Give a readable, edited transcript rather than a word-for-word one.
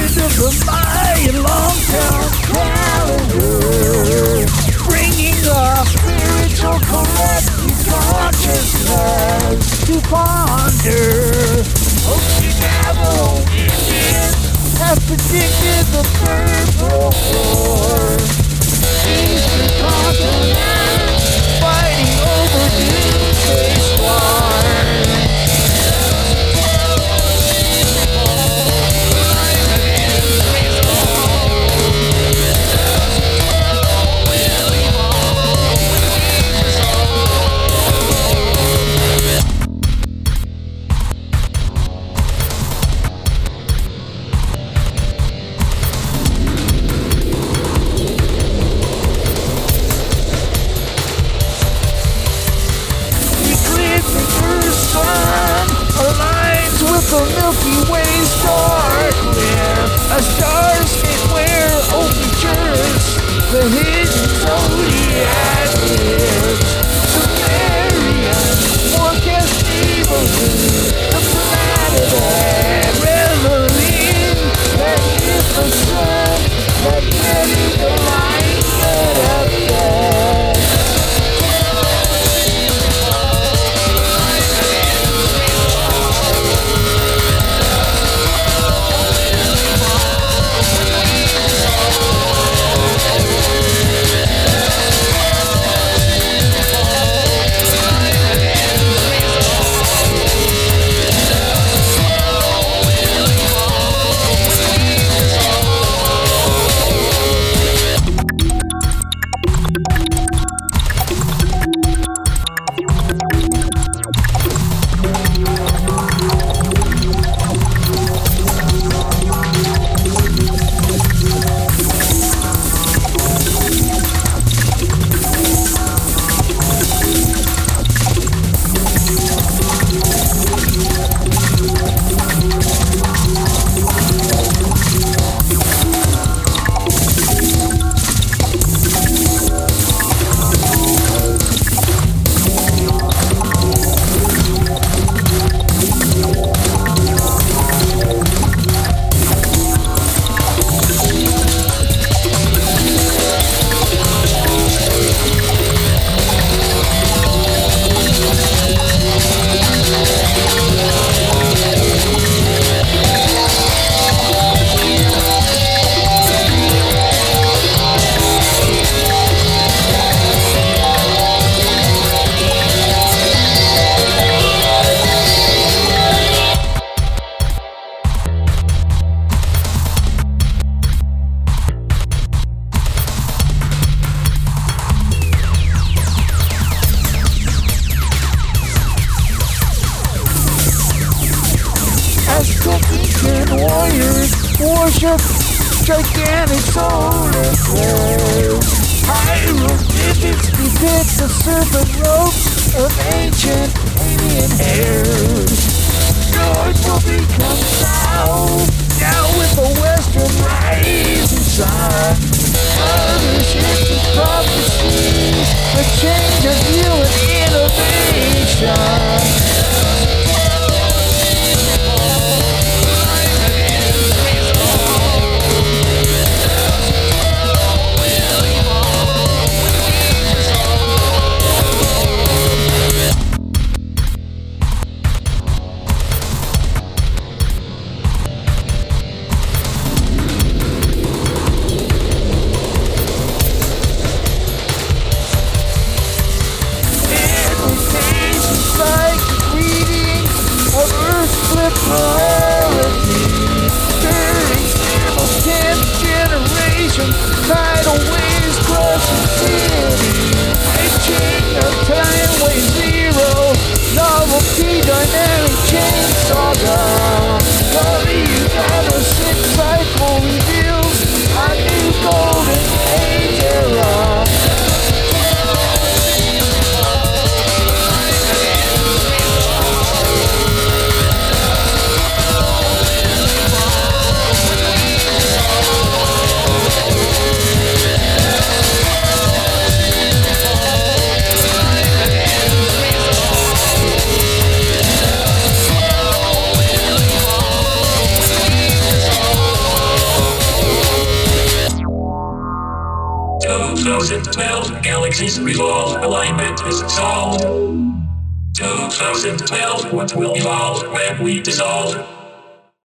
of the Mayan long-term calendar, bringing up spiritual collective consciousness to ponder. Okinawa Indians have predicted the third world war. Eastern continent fighting over doomsday squad. The Milky Way star rim, a starscape where overtures the hidden zodiac lives. Sumerian forecast neighborhood, the planet and reveling magnificent, magnetic alignment of death. Worship gigantic solar flares. Hieroglyphics depict the serpent ropes of ancient alien hairs. North will become south, now with the western rising sun. Other shifting prophecies, a change of view and innovation. 2012, galaxies revolve, alignment is solved. 2012, what will evolve when we dissolve?